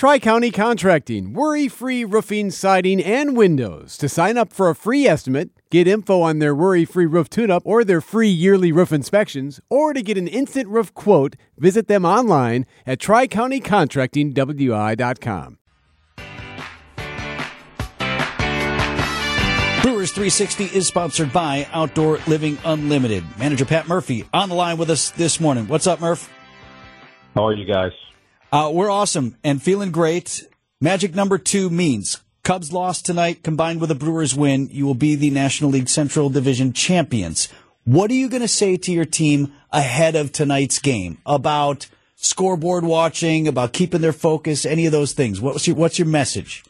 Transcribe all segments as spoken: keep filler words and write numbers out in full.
Tri-County Contracting, worry-free roofing, siding, and windows. To sign up for a free estimate, get info on their worry-free roof tune-up or their free yearly roof inspections, or to get an instant roof quote, visit them online at tri county contracting w i dot com. Brewers three sixty is sponsored by Outdoor Living Unlimited. Manager Pat Murphy on the line with us this morning. What's up, Murph? How are you guys? Uh, we're awesome and feeling great. Magic number two means Cubs lost tonight combined with a Brewers win. You will be the National League Central Division champions. What are you going to say to your team ahead of tonight's game about scoreboard watching, about keeping their focus, any of those things? What's your, what's your message?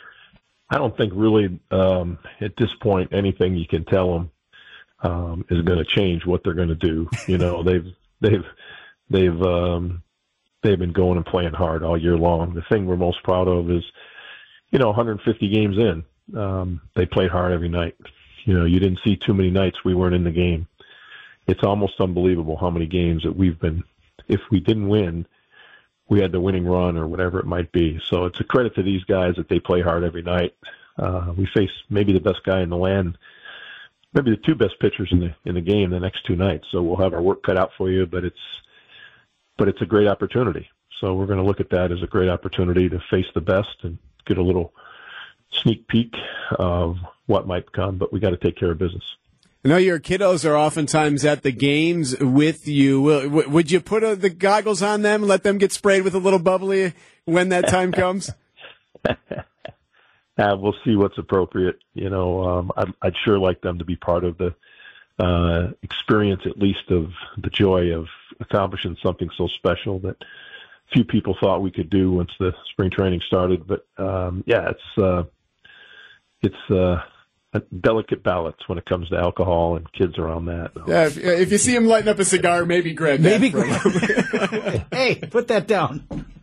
I don't think really um, at this point anything you can tell them um, is going to change what they're going to do. You know, they've they've they've um, they've been going and playing hard all year long. The thing we're most proud of is, you know, one hundred fifty games in, um, they played hard every night. You know, you didn't see too many nights we weren't in the game. It's almost unbelievable how many games that we've been, if we didn't win, we had the winning run or whatever it might be. So it's a credit to these guys that they play hard every night. Uh, we face maybe the best guy in the land, maybe the two best pitchers in the in the game the next two nights. So we'll have our work cut out for you, but it's but it's a great opportunity. So we're going to look at that as a great opportunity to face the best and get a little sneak peek of what might come, but we got to take care of business. I know your kiddos are oftentimes at the games with you. Would you put uh, the goggles on them and let them get sprayed with a little bubbly when that time comes? uh, we'll see what's appropriate. You know, um, I'd, I'd sure like them to be part of the uh, experience, at least of the joy of accomplishing something so special that few people thought we could do once the spring training started. But um, yeah, it's uh, it's uh, a delicate balance when it comes to alcohol and kids around that. Yeah, if, if you see him lighting up a cigar, maybe grab that. Maybe grab. Hey, put that down.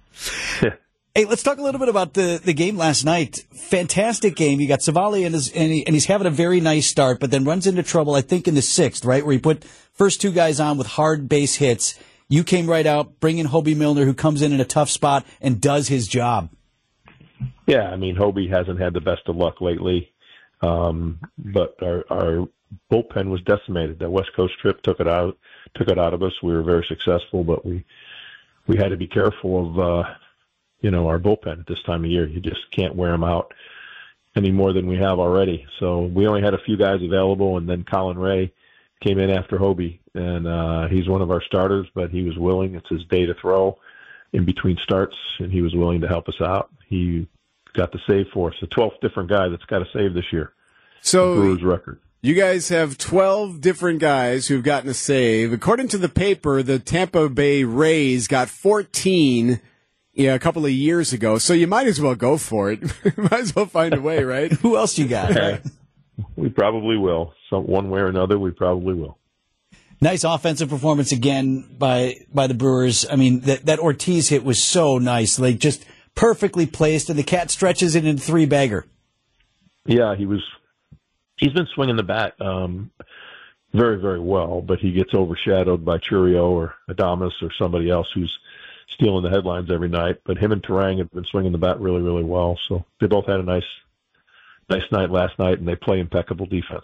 Hey, let's talk a little bit about the, the game last night. Fantastic game. You got Savali and, his, and, he, and he's having a very nice start, but then runs into trouble, I think, in the sixth, right, where he put first two guys on with hard base hits. You came right out, bring in Hobie Milner, who comes in in a tough spot and does his job. Yeah, I mean, Hobie hasn't had the best of luck lately, um, but our, our bullpen was decimated. That West Coast trip took it out, took it out of us. We were very successful, but we we had to be careful of. Uh, you know, our bullpen at this time of year. You just can't wear them out any more than we have already. So we only had a few guys available, and then Colin Ray came in after Hobie, and uh, he's one of our starters, but he was willing. It's his day to throw in between starts, and he was willing to help us out. He got the save for us, the twelfth different guy that's got a save this year. So Brewers record. You guys have twelve different guys who've gotten a save. According to the paper, the Tampa Bay Rays got fourteen Yeah, a couple of years ago, so you might as well go for it. Might as well find a way, right? Who else you got? Right? We probably will. So one way or another, we probably will. Nice offensive performance again by by the Brewers. I mean, that, that Ortiz hit was so nice, like just perfectly placed, and the cat stretches it in three bagger. Yeah, he was. He's been swinging the bat um, very, very well, but he gets overshadowed by Churio or Adames or somebody else who's stealing the headlines every night. But him and Turang have been swinging the bat really, really well. So they both had a nice, nice night last night, and they play impeccable defense.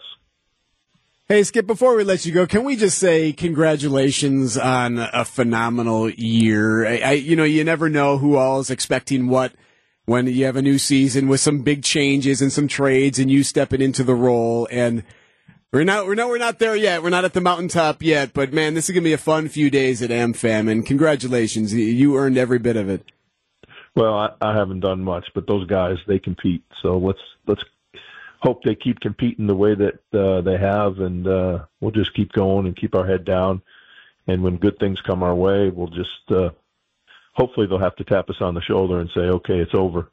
Hey, Skip, before we let you go, can we just say congratulations on a phenomenal year? I, I, you know, you never know who all is expecting what when you have a new season with some big changes and some trades and you stepping into the role. And We're not, we're not, we're not there yet. We're not at the mountaintop yet, but man, this is going to be a fun few days at AmFam, and congratulations. You earned every bit of it. Well, I, I haven't done much, but those guys, they compete. So let's, let's hope they keep competing the way that uh, they have, and uh, we'll just keep going and keep our head down. And when good things come our way, we'll just, uh, hopefully they'll have to tap us on the shoulder and say, okay, it's over.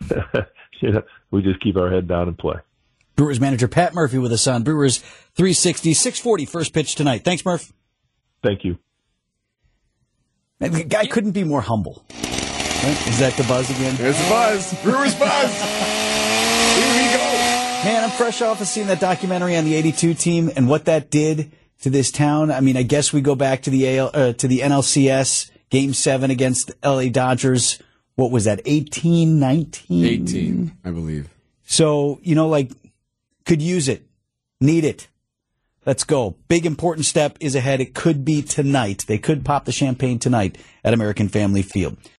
You know, we just keep our head down and play. Brewers manager Pat Murphy with us on Brewers three sixty, six forty first pitch tonight. Thanks, Murph. Thank you. Man, the guy couldn't be more humble. Right? Is that the buzz again? There's the buzz. Brewers buzz. Here we go. Man, I'm fresh off of seeing that documentary on the eighty-two team and what that did to this town. I mean, I guess we go back to the A L, uh, to the N L C S Game seven against the L A Dodgers. what was that, eighteen, nineteen? eighteen, I believe. So, you know, like, could use it, need it. Let's go. Big important step is ahead. It could be tonight. They could pop the champagne tonight at American Family Field.